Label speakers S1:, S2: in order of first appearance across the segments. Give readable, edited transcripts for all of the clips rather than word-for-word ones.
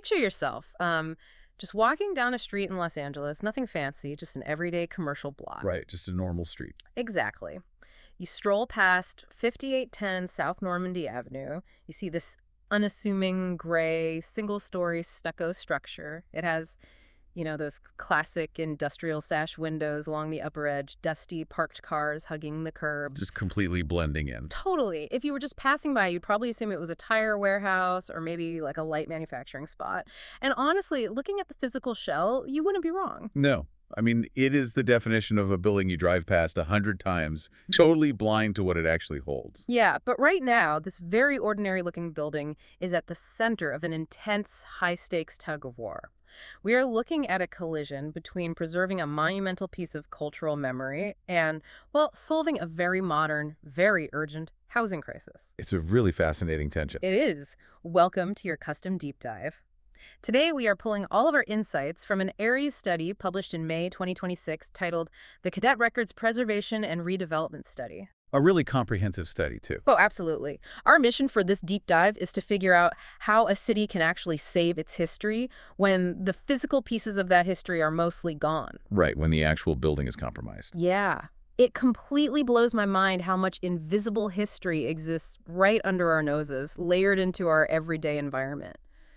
S1: picture yourself just walking down a street in Los Angeles, nothing fancy, just an everyday commercial block.
S2: Right, just a normal street.
S1: Exactly. You stroll past 5810 South Normandy Avenue. You see this unassuming gray single-story stucco structure. It has, those classic industrial sash windows along the upper edge, dusty parked cars hugging the curb.
S2: Just completely blending in.
S1: Totally. If you were just passing by, you'd probably assume it was a tire warehouse or maybe like a light manufacturing spot. And honestly, looking at the physical shell, you wouldn't be wrong.
S2: No. I mean, it is the definition of a building you drive past 100 times, totally blind to what it actually holds.
S1: Yeah, but right now, this very ordinary-looking building is at the center of an intense, high-stakes tug-of-war. We are looking at a collision between preserving a monumental piece of cultural memory and, well, solving a very modern, very urgent housing crisis.
S2: It's a really fascinating tension.
S1: It is. Welcome to your custom deep dive. Today, we are pulling all of our insights from an ARIES study published in May 2026 titled The Cadet Records Preservation and Redevelopment Study.
S2: A really comprehensive study, too.
S1: Oh, absolutely. Our mission for this deep dive is to figure out how a city can actually save its history when the physical pieces of that history are mostly gone.
S2: Right, when the actual building is compromised.
S1: Yeah. It completely blows my mind how much invisible history exists right under our noses, layered into our everyday environment.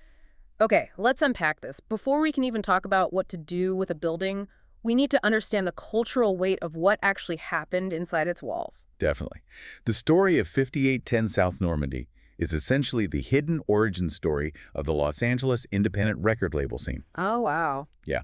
S1: Okay, let's unpack this. Before we can even talk about what to do with a building, we need to understand the cultural weight of what actually happened inside its walls.
S2: Definitely. The story of 5810 South Normandy is essentially the hidden origin story of the Los Angeles independent record label scene.
S1: Oh, wow.
S2: Yeah.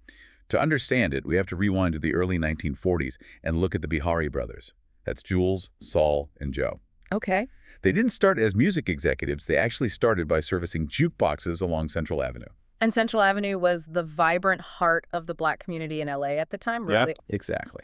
S2: To understand it, we have to rewind to the early 1940s and look at the Bihari brothers. That's Jules, Saul, and Joe.
S1: Okay.
S2: They didn't start as music executives. They actually started by servicing jukeboxes along Central Avenue.
S1: And Central Avenue was the vibrant heart of the Black community in LA at the time, really?
S2: Yeah, exactly.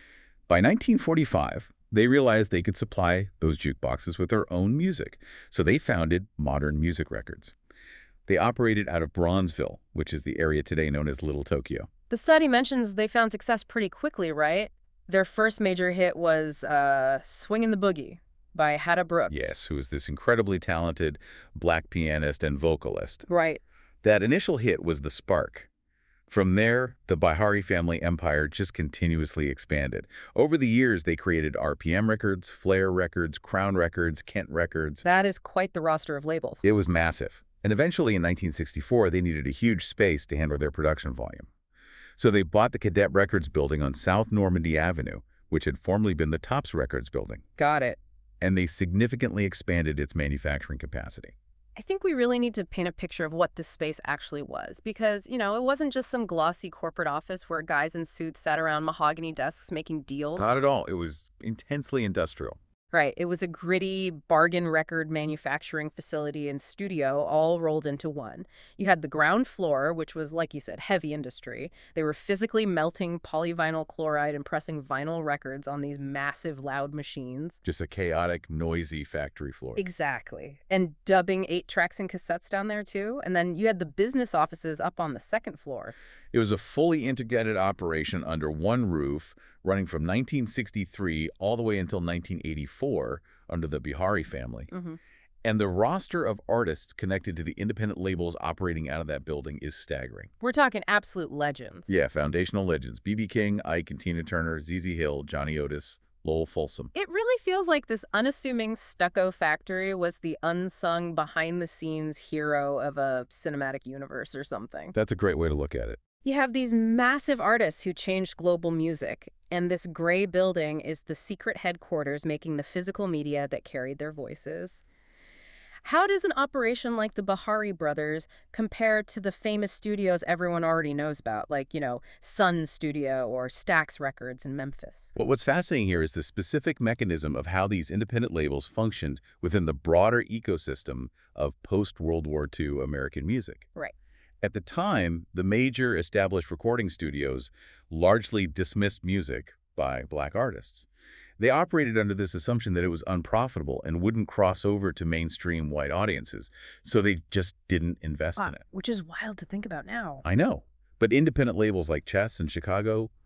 S2: By 1945, they realized they could supply those jukeboxes with their own music, so they founded Modern Music Records. They operated out of Bronzeville, which is the area today known as Little Tokyo.
S1: The study mentions they found success pretty quickly, right? Their first major hit was Swingin' the Boogie by Hadda Brooks.
S2: Yes, who is this incredibly talented Black pianist and vocalist.
S1: Right.
S2: That initial hit was the spark. From there, the Bihari family empire just continuously expanded. Over the years, they created RPM Records, Flair Records, Crown Records, Kent Records.
S1: That is quite the roster of labels.
S2: It was massive. And eventually, in 1964, they needed a huge space to handle their production volume. So they bought the Cadet Records building on South Normandy Avenue, which had formerly been the Tops Records building.
S1: Got it.
S2: And they significantly expanded its manufacturing capacity.
S1: I think we really need to paint a picture of what this space actually was because, it wasn't just some glossy corporate office where guys in suits sat around mahogany desks making deals.
S2: Not at all. It was intensely industrial.
S1: Right. It was a gritty bargain record manufacturing facility and studio all rolled into one. You had the ground floor, which was, like you said, heavy industry. They were physically melting polyvinyl chloride and pressing vinyl records on these massive, loud machines.
S2: Just a chaotic, noisy factory floor.
S1: Exactly. And dubbing 8-tracks and cassettes down there, too. And then you had the business offices up on the second floor.
S2: It was a fully integrated operation under one roof, running from 1963 all the way until 1984 under the Bihari family.
S1: Mm-hmm.
S2: And the roster of artists connected to the independent labels operating out of that building is staggering.
S1: We're talking absolute legends.
S2: Yeah, foundational legends. B.B. King, Ike and Tina Turner, ZZ Hill, Johnny Otis, Lowell Fulsom.
S1: It really feels like this unassuming stucco factory was the unsung behind-the-scenes hero of a cinematic universe or something.
S2: That's a great way to look at it.
S1: You have these massive artists who changed global music, and this gray building is the secret headquarters making the physical media that carried their voices. How does an operation like the Bihari Brothers compare to the famous studios everyone already knows about, like, Sun Studio or Stax Records in Memphis?
S2: Well, what's fascinating here is the specific mechanism of how these independent labels functioned within the broader ecosystem of post-World War II American music.
S1: Right.
S2: At the time, the major established recording studios largely dismissed music by Black artists. They operated under this assumption that it was unprofitable and wouldn't cross over to mainstream white audiences, so they just didn't invest in it.
S1: Which is wild to think about now.
S2: I know. But independent labels like Chess in Chicago,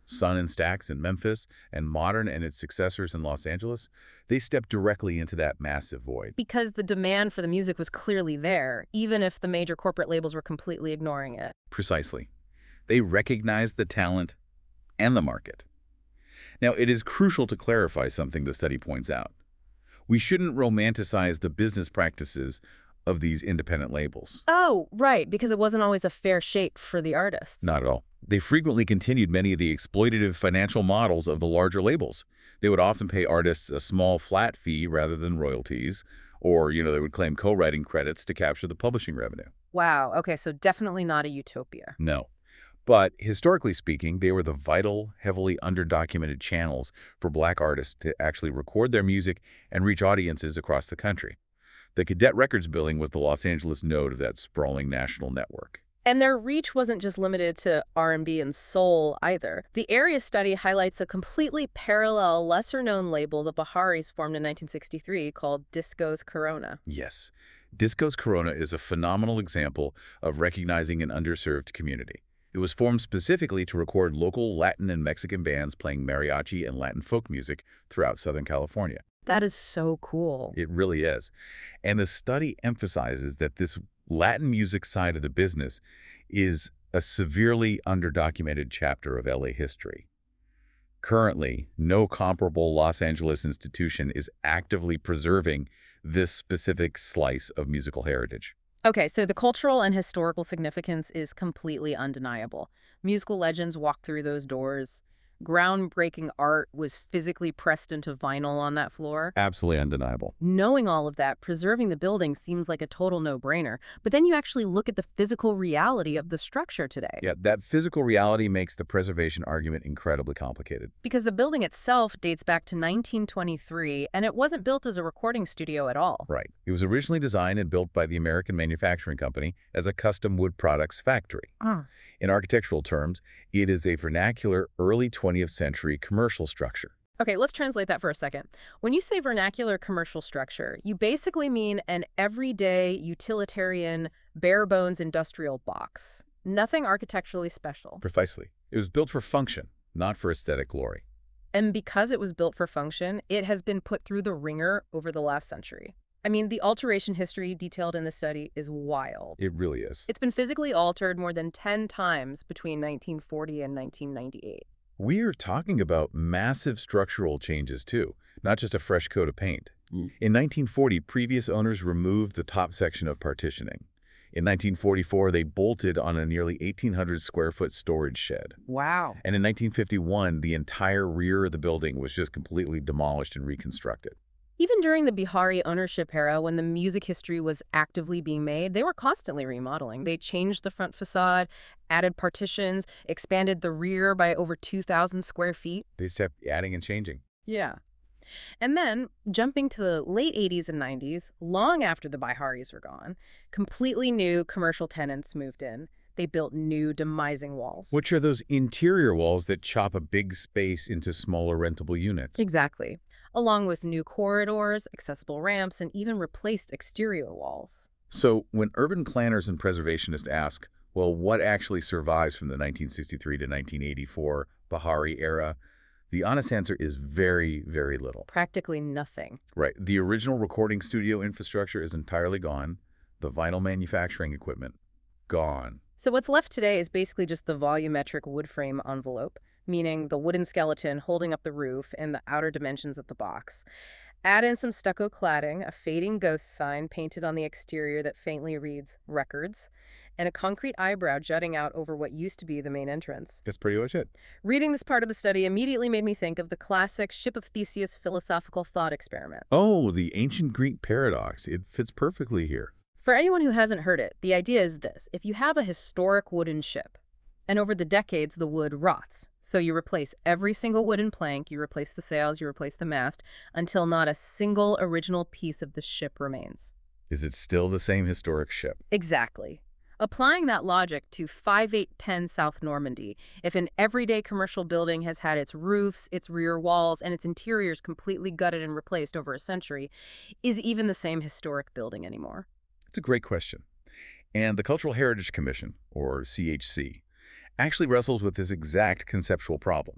S2: Sun and Stax in Memphis, and Modern and its successors in Los Angeles, they stepped directly into that massive void.
S1: Because the demand for the music was clearly there, even if the major corporate labels were completely ignoring it.
S2: Precisely. They recognized the talent and the market. Now, it is crucial to clarify something the study points out. We shouldn't romanticize the business practices of these independent labels.
S1: Oh, right, because it wasn't always a fair shake for the artists.
S2: Not at all. They frequently continued many of the exploitative financial models of the larger labels. They would often pay artists a small flat fee rather than royalties, or, they would claim co-writing credits to capture the publishing revenue.
S1: Wow, okay, so definitely not a utopia.
S2: No. But historically speaking, they were the vital, heavily underdocumented channels for Black artists to actually record their music and reach audiences across the country. The Cadet Records building was the Los Angeles node of that sprawling national network.
S1: And their reach wasn't just limited to R&B and soul either. The area study highlights a completely parallel, lesser-known label the Baharis formed in 1963 called Discos Corona.
S2: Yes. Discos Corona is a phenomenal example of recognizing an underserved community. It was formed specifically to record local Latin and Mexican bands playing mariachi and Latin folk music throughout Southern California.
S1: That is so cool.
S2: It really is. And the study emphasizes that this Latin music side of the business is a severely underdocumented chapter of LA history. Currently, no comparable Los Angeles institution is actively preserving this specific slice of musical heritage.
S1: Okay, so the cultural and historical significance is completely undeniable. Musical legends walk through those doors. Groundbreaking art was physically pressed into vinyl on that floor.
S2: Absolutely undeniable.
S1: Knowing all of that, preserving the building seems like a total no-brainer. But then you actually look at the physical reality of the structure today.
S2: Yeah, that physical reality makes the preservation argument incredibly complicated.
S1: Because the building itself dates back to 1923, and it wasn't built as a recording studio at all.
S2: Right. It was originally designed and built by the American Manufacturing Company as a custom wood products factory. In architectural terms, it is a vernacular early 20th century commercial structure.
S1: Okay, let's translate that for a second. When you say vernacular commercial structure, you basically mean an everyday, utilitarian, bare-bones industrial box. Nothing architecturally special.
S2: Precisely. It was built for function, not for aesthetic glory.
S1: And because it was built for function, it has been put through the ringer over the last century. I mean, the alteration history detailed in the study is wild.
S2: It really is.
S1: It's been physically altered more than 10 times between 1940 and 1998.
S2: We are talking about massive structural changes, too, not just a fresh coat of paint. In 1940, previous owners removed the top section of partitioning. In 1944, they bolted on a nearly 1,800-square-foot storage shed.
S1: Wow.
S2: And in 1951, the entire rear of the building was just completely demolished and reconstructed.
S1: Even during the Bihari ownership era, when the music history was actively being made, they were constantly remodeling. They changed the front facade, added partitions, expanded the rear by over 2,000 square feet.
S2: They kept adding and changing.
S1: Yeah. And then, jumping to the late 80s and 90s, long after the Biharis were gone, completely new commercial tenants moved in. They built new demising walls.
S2: Which are those interior walls that chop a big space into smaller rentable units.
S1: Exactly. Along with new corridors, accessible ramps, and even replaced exterior walls.
S2: So when urban planners and preservationists ask, well, what actually survives from the 1963 to 1984 Bihari era, the honest answer is very, very little.
S1: Practically nothing.
S2: Right. The original recording studio infrastructure is entirely gone. The vinyl manufacturing equipment, gone.
S1: So what's left today is basically just the volumetric wood frame envelope, meaning the wooden skeleton holding up the roof and the outer dimensions of the box. Add in some stucco cladding, a fading ghost sign painted on the exterior that faintly reads "Records," and a concrete eyebrow jutting out over what used to be the main entrance.
S2: That's pretty much it.
S1: Reading this part of the study immediately made me think of the classic Ship of Theseus philosophical thought experiment.
S2: Oh, the ancient Greek paradox. It fits perfectly here.
S1: For anyone who hasn't heard it, the idea is this. If you have a historic wooden ship, and over the decades the wood rots, so you replace every single wooden plank, you replace the sails, you replace the mast, until not a single original piece of the ship remains.
S2: Is it still the same historic ship?
S1: Exactly. Applying that logic to 5810 South Normandy, if an everyday commercial building has had its roofs, its rear walls, and its interiors completely gutted and replaced over a century, is even the same historic building anymore?
S2: It's a great question. And the Cultural Heritage Commission, or CHC, actually wrestles with this exact conceptual problem.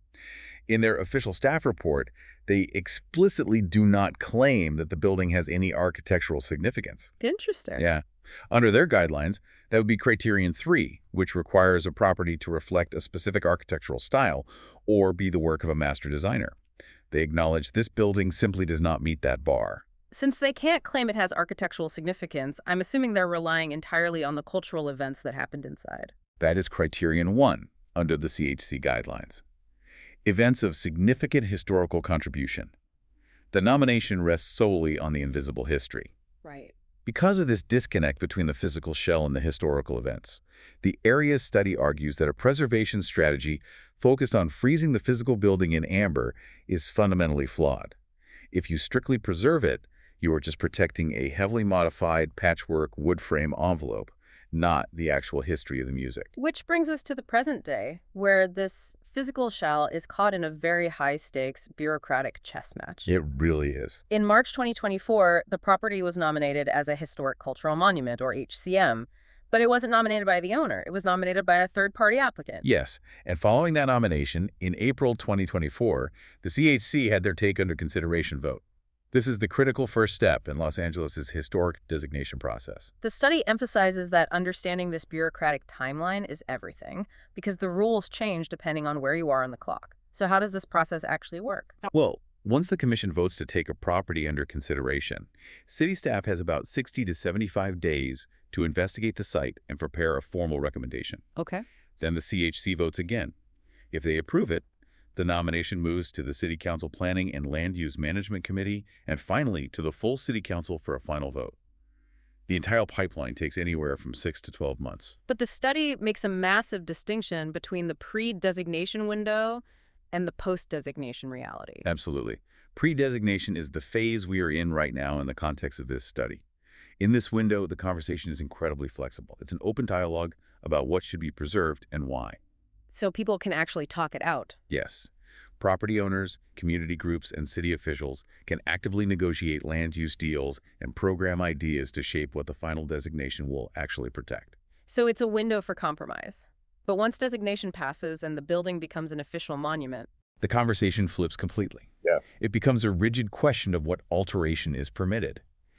S2: In their official staff report, they explicitly do not claim that the building has any architectural significance.
S1: Interesting.
S2: Yeah. Under their guidelines, that would be Criterion 3, which requires a property to reflect a specific architectural style or be the work of a master designer. They acknowledge this building simply does not meet that bar.
S1: Since they can't claim it has architectural significance, I'm assuming they're relying entirely on the cultural events that happened inside.
S2: That is Criterion 1 under the CHC guidelines. Events of significant historical contribution. The nomination rests solely on the invisible history.
S1: Right.
S2: Because of this disconnect between the physical shell and the historical events, the area's study argues that a preservation strategy focused on freezing the physical building in amber is fundamentally flawed. If you strictly preserve it, you are just protecting a heavily modified patchwork wood frame envelope, not the actual history of the music.
S1: Which brings us to the present day, where this physical shell is caught in a very high-stakes bureaucratic chess match.
S2: It really is.
S1: In March 2024, the property was nominated as a Historic Cultural Monument, or HCM, but it wasn't nominated by the owner. It was nominated by a third-party applicant.
S2: Yes, and following that nomination, in April 2024, the CHC had their take under consideration vote. This is the critical first step in Los Angeles' historic designation process.
S1: The study emphasizes that understanding this bureaucratic timeline is everything, because the rules change depending on where you are on the clock. So how does this process actually work?
S2: Well, once the commission votes to take a property under consideration, city staff has about 60 to 75 days to investigate the site and prepare a formal recommendation.
S1: Okay.
S2: Then the CHC votes again. If they approve it, the nomination moves to the City Council Planning and Land Use Management Committee, and finally to the full City Council for a final vote. The entire pipeline takes anywhere from 6 to 12 months.
S1: But the study makes a massive distinction between the pre-designation window and the post-designation reality.
S2: Absolutely. Pre-designation is the phase we are in right now in the context of this study. In this window, the conversation is incredibly flexible. It's an open dialogue about what should be preserved and why.
S1: So people can actually talk it out.
S2: Yes. Property owners, community groups, and city officials can actively negotiate land use deals and program ideas to shape what the final designation will actually protect.
S1: So it's a window for compromise. But once designation passes and the building becomes an official monument,
S2: The conversation flips completely.
S3: Yeah.
S2: It becomes a rigid question of what alteration is permitted.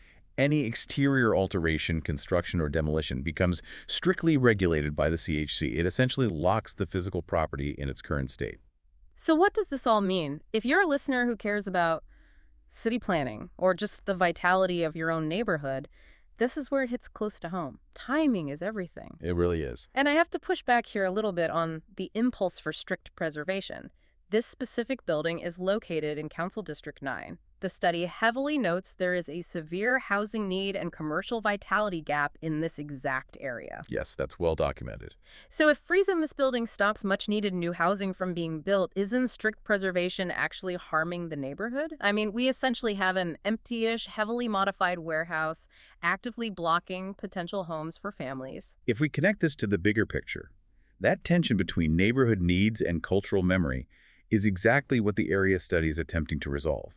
S2: Any exterior alteration, construction, or demolition becomes strictly regulated by the CHC. It essentially locks the physical property in its current state.
S1: so what does this all mean? If you're a listener who cares about city planning or just the vitality of your own neighborhood, this is where it hits close to home. Timing is everything.
S2: It really is.
S1: And I have to push back here a little bit on the impulse for strict preservation. This specific building is located in Council District 9. The study heavily notes there is a severe housing need and commercial vitality gap in this exact area.
S2: Yes, that's well documented.
S1: So if freezing this building stops much-needed new housing from being built, isn't strict preservation actually harming the neighborhood? I mean, we essentially have an empty-ish, heavily modified warehouse actively blocking potential homes for families.
S2: If we connect this to the bigger picture, that tension between neighborhood needs and cultural memory is exactly what the area study is attempting to resolve.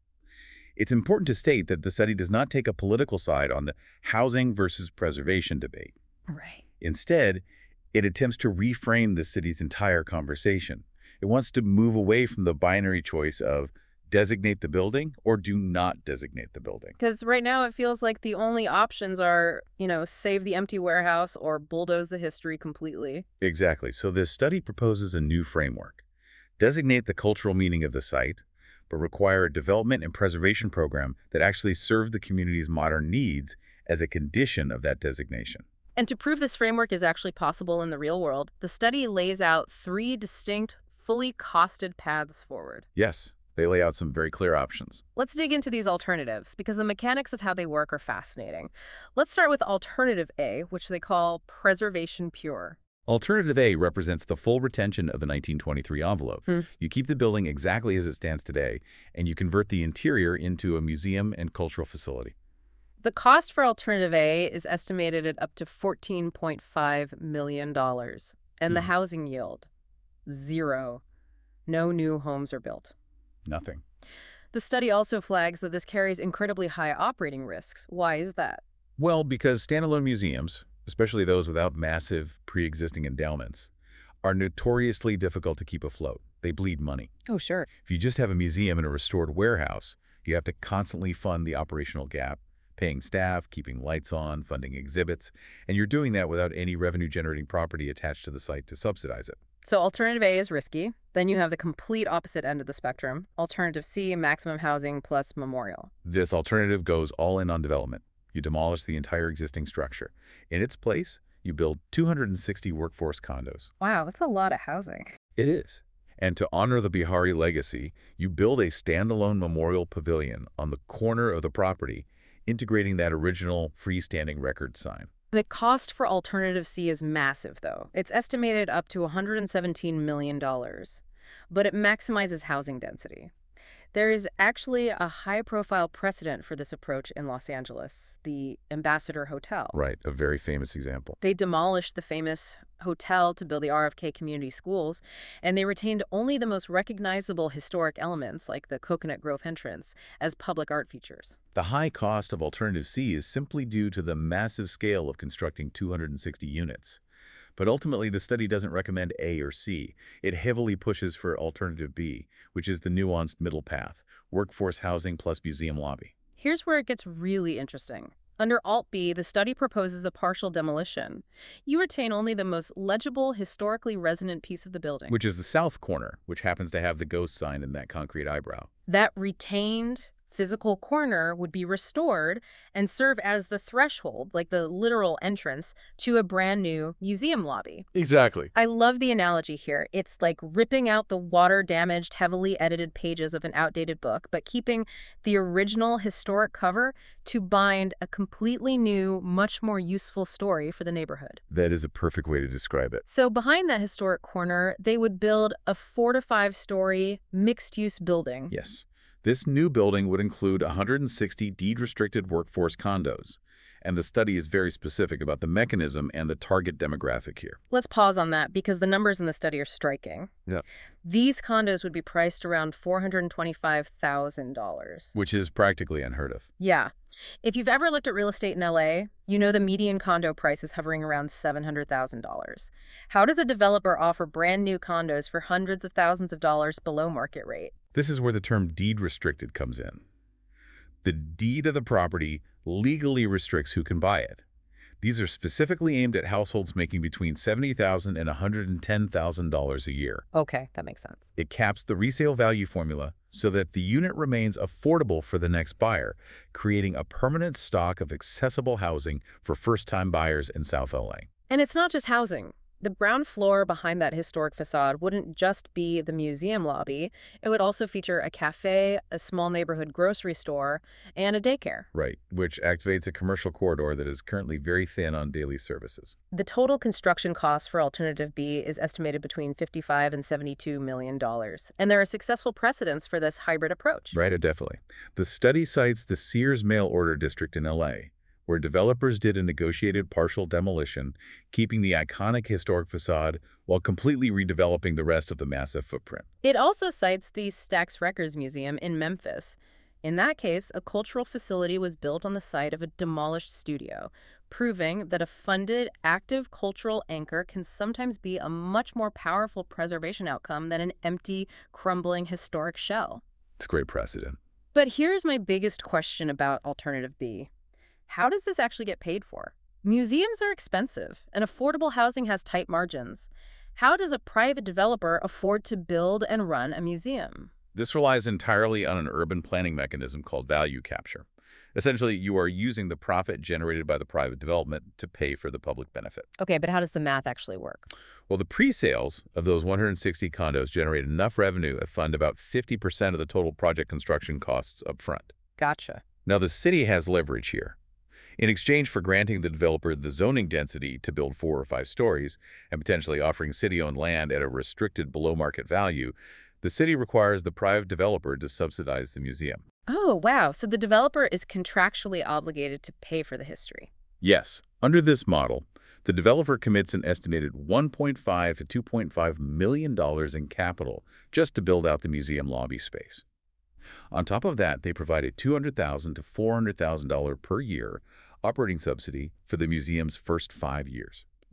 S2: It's important to state that the study does not take a political side on the housing versus preservation debate.
S1: Right.
S2: Instead, it attempts to reframe the city's entire conversation. It wants to move away from the binary choice of designate the building or do not designate the building.
S1: Because right now it feels like the only options are, save the empty warehouse or bulldoze the history completely.
S2: Exactly. So this study proposes a new framework. Designate the cultural meaning of the site, but require a development and preservation program that actually serve the community's modern needs as a condition of that designation.
S1: And to prove this framework is actually possible in the real world, the study lays out 3 distinct, fully costed paths forward.
S2: Yes, they lay out some very clear options.
S1: Let's dig into these alternatives, because the mechanics of how they work are fascinating. Let's start with Alternative A, which they call Preservation Pure.
S2: Alternative A represents the full retention of the 1923 envelope. You keep the building exactly as it stands today, and you convert the interior into a museum and cultural facility.
S1: The cost for Alternative A is estimated at up to $14.5 million. And the housing yield? 0. No new homes are built.
S2: Nothing.
S1: The study also flags that this carries incredibly high operating risks. Why is that?
S2: Well, because standalone museums, especially those without massive pre-existing endowments, are notoriously difficult to keep afloat. They bleed money.
S1: Oh, sure.
S2: If you just have a museum and a restored warehouse, you have to constantly fund the operational gap, paying staff, keeping lights on, funding exhibits, and you're doing that without any revenue-generating property attached to the site to subsidize it.
S1: So alternative A is risky. Then you have the complete opposite end of the spectrum. Alternative C, maximum housing plus memorial.
S2: This alternative goes all in on development. You demolish the entire existing structure. In its place, you build 260 workforce condos.
S1: Wow, that's a lot of housing.
S2: It is. And to honor the Bihari legacy, you build a standalone memorial pavilion on the corner of the property, integrating that original freestanding record sign.
S1: The cost for Alternative C is massive, though. It's estimated up to $117 million, but it maximizes housing density. There is actually a high-profile precedent for this approach in Los Angeles, the Ambassador Hotel.
S2: Right, a very famous example.
S1: They demolished the famous hotel to build the RFK Community Schools, and they retained only the most recognizable historic elements, like the Coconut Grove entrance, as public art features.
S2: The high cost of Alternative C is simply due to the massive scale of constructing 260 units. But ultimately, the study doesn't recommend A or C. It heavily pushes for Alternative B, which is the nuanced middle path, workforce housing plus museum lobby.
S1: Here's where it gets really interesting. Under Alt B, the study proposes a partial demolition. You retain only the most legible, historically resonant piece of the building.
S2: Which is the south corner, which happens to have the ghost sign in that concrete eyebrow.
S1: That retained physical corner would be restored and serve as the threshold, like the literal entrance, to a brand new museum lobby.
S2: Exactly.
S1: I love the analogy here. It's like ripping out the water-damaged, heavily edited pages of an outdated book, but keeping the original historic cover to bind a completely new, much more useful story for the neighborhood.
S2: That is a perfect way to describe it.
S1: So behind that historic corner, they would build a 4 to 5 story mixed-use building.
S2: Yes. This new building would include 160 deed-restricted workforce condos, and the study is very specific about the mechanism and the target demographic here.
S1: Let's pause on that because the numbers in the study are striking.
S2: Yeah.
S1: These condos would be priced around $425,000.
S2: Which is practically unheard of.
S1: Yeah. If you've ever looked at real estate in LA, you know the median condo price is hovering around $700,000. How does a developer offer brand new condos for hundreds of thousands of dollars below market rate?
S2: This is where the term deed restricted comes in. The deed of the property legally restricts who can buy it. These are specifically aimed at households making between $70,000 and $110,000 a year.
S1: Okay, that makes sense.
S2: It caps the resale value formula so that the unit remains affordable for the next buyer, creating a permanent stock of accessible housing for first-time buyers in South LA.
S1: And it's not just housing. The ground floor behind that historic facade wouldn't just be the museum lobby. It would also feature a cafe, a small neighborhood grocery store, and a daycare.
S2: Right, which activates a commercial corridor that is currently very thin on daily services.
S1: The total construction cost for Alternative B is estimated between $55 and $72 million. And there are successful precedents for this hybrid approach.
S2: Right, definitely. The study cites the Sears mail order district in LA, where developers did a negotiated partial demolition, keeping the iconic historic facade while completely redeveloping the rest of the massive footprint.
S1: It also cites the Stax Records Museum in Memphis. In that case, a cultural facility was built on the site of a demolished studio, proving that a funded, active cultural anchor can sometimes be a much more powerful preservation outcome than an empty, crumbling historic shell.
S2: It's great precedent.
S1: But here's my biggest question about Alternative B. How does this actually get paid for? Museums are expensive, and affordable housing has tight margins. How does a private developer afford to build and run a museum?
S2: This relies entirely on an urban planning mechanism called value capture. Essentially, you are using the profit generated by the private development to pay for the public benefit.
S1: Okay, but how does the math actually work?
S2: Well, the pre-sales of those 160 condos generate enough revenue to fund about 50% of the total project construction costs up front.
S1: Gotcha.
S2: Now, the city has leverage here. In exchange for granting the developer the zoning density to build 4 or 5 stories and potentially offering city-owned land at a restricted below-market value, the city requires the private developer to subsidize the museum.
S1: Oh, wow. So the developer is contractually obligated to pay for the history.
S2: Yes. Under this model, the developer commits an estimated $1.5 to $2.5 million in capital just to build out the museum lobby space. On top of that, they provide a $200,000 to $400,000 per year operating subsidy for the museum's first 5 years.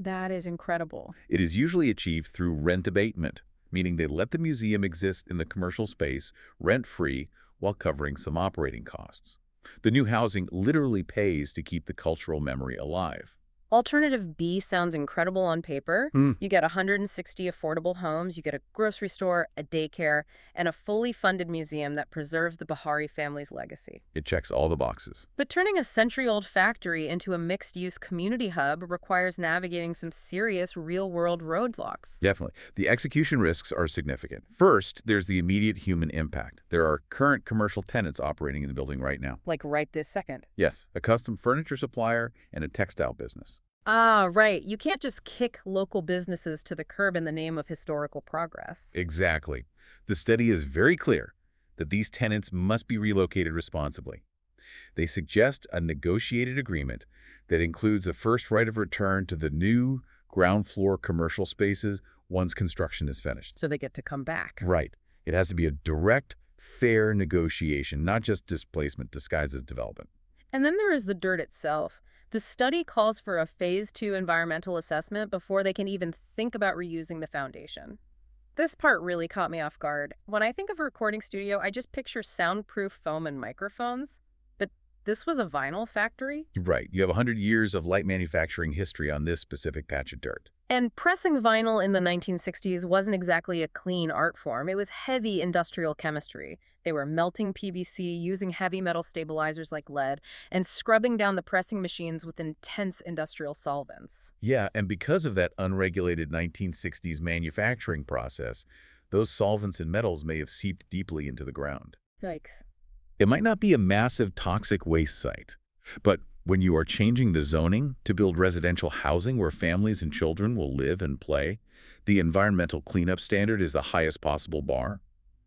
S1: That is incredible.
S2: It is usually achieved through rent abatement, meaning they let the museum exist in the commercial space rent-free while covering some operating costs. The new housing literally pays to keep the cultural memory alive.
S1: Alternative B sounds incredible on paper.
S2: Hmm.
S1: You get 160 affordable homes, you get a grocery store, a daycare, and a fully funded museum that preserves the Bahari family's legacy.
S2: It checks all the boxes.
S1: But turning a century-old factory into a mixed-use community hub requires navigating some serious real-world roadblocks.
S2: Definitely. The execution risks are significant. First, there's the immediate human impact. There are current commercial tenants operating in the building right now.
S1: Like right this second.
S2: Yes, a custom furniture supplier and a textile business.
S1: Ah, right. You can't just kick local businesses to the curb in the name of historical progress.
S2: Exactly. The study is very clear that these tenants must be relocated responsibly. They suggest a negotiated agreement that includes a first right of return to the new ground floor commercial spaces once construction is finished.
S1: So they get to come back.
S2: Right. It has to be a direct, fair negotiation, not just displacement disguised as development.
S1: And then there is the dirt itself. The study calls for a Phase 2 environmental assessment before they can even think about reusing the foundation. This part really caught me off guard. When I think of a recording studio, I just picture soundproof foam and microphones. But this was a vinyl factory?
S2: Right. You have 100 years of light manufacturing history on this specific patch of dirt.
S1: And pressing vinyl in the 1960s wasn't exactly a clean art form. It was heavy industrial chemistry. They were melting PVC, using heavy metal stabilizers like lead, and scrubbing down the pressing machines with intense industrial solvents.
S2: Yeah, and because of that unregulated 1960s manufacturing process, those solvents and metals may have seeped deeply into the ground.
S1: Yikes.
S2: It might not be a massive toxic waste site, but when you are changing the zoning to build residential housing where families and children will live and play, the environmental cleanup standard is the highest possible bar.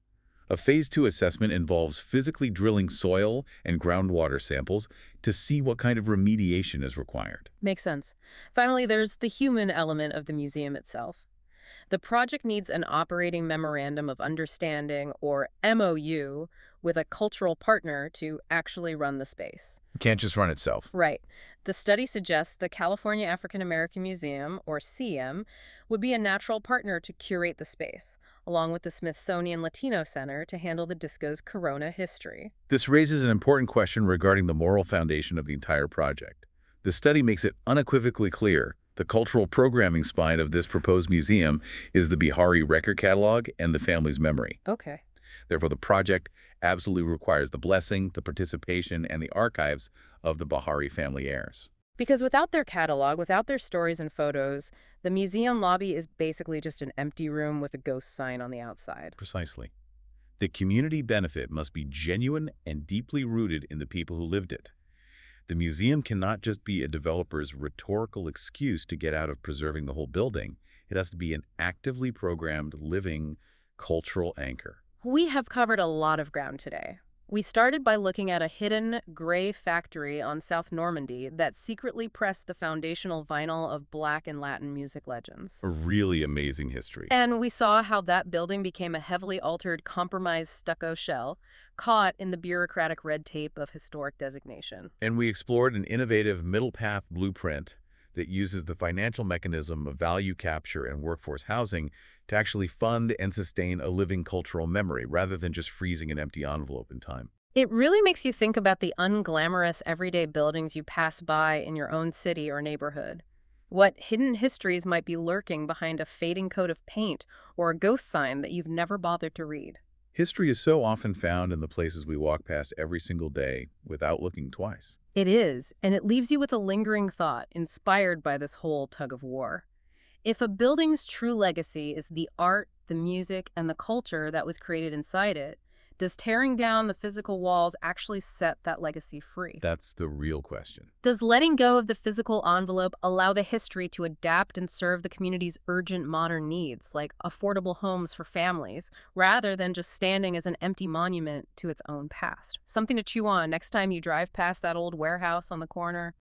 S2: A Phase 2 assessment involves physically drilling soil and groundwater samples to see what kind of remediation is required.
S1: Makes sense. Finally, there's the human element of the museum itself. The project needs an operating memorandum of understanding, or MOU, with a cultural partner to actually run the space.
S2: It can't just run itself.
S1: Right. The study suggests the California African American Museum, or CM, would be a natural partner to curate the space, along with the Smithsonian Latino Center to handle the disco's Corona history.
S2: This raises an important question regarding the moral foundation of the entire project. The study makes it unequivocally clear the cultural programming spine of this proposed museum is the Bihari record catalog and the family's memory.
S1: Okay.
S2: Therefore, the project absolutely requires the blessing, the participation, and the archives of the Bahari family heirs.
S1: Because without their catalog, without their stories and photos, the museum lobby is basically just an empty room with a ghost sign on the outside.
S2: Precisely. The community benefit must be genuine and deeply rooted in the people who lived it. The museum cannot just be a developer's rhetorical excuse to get out of preserving the whole building. It has to be an actively programmed, living, cultural anchor.
S1: We have covered a lot of ground today. We started by looking at a hidden gray factory on South Normandy that secretly pressed the foundational vinyl of Black and Latin music legends.
S2: A really amazing history.
S1: And we saw how that building became a heavily altered, compromised stucco shell, caught in the bureaucratic red tape of historic designation.
S2: And we explored an innovative middle path blueprint that uses the financial mechanism of value capture and workforce housing to actually fund and sustain a living cultural memory rather than just freezing an empty envelope in time.
S1: It really makes you think about the unglamorous everyday buildings you pass by in your own city or neighborhood. What hidden histories might be lurking behind a fading coat of paint or a ghost sign that you've never bothered to read?
S2: History is so often found in the places we walk past every single day without looking twice.
S1: It is, and it leaves you with a lingering thought inspired by this whole tug of war. If a building's true legacy is the art, the music, and the culture that was created inside it, does tearing down the physical walls actually set that legacy free?
S2: That's the real question.
S1: Does letting go of the physical envelope allow the history to adapt and serve the community's urgent modern needs, like affordable homes for families, rather than just standing as an empty monument to its own past? Something to chew on next time you drive past that old warehouse on the corner.